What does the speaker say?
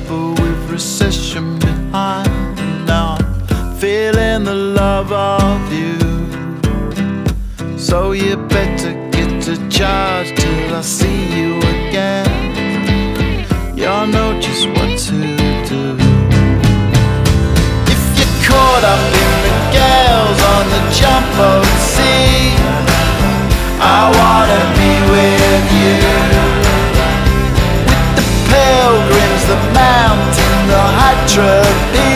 trouble with recession behind, and now I'm feeling the love of you. So you better get to charge till I see you again. You'll know just what to do. If you're caught up in the gales on the jumbo sea, I wanna be with you. With the pilgrims, the mountain, the hydra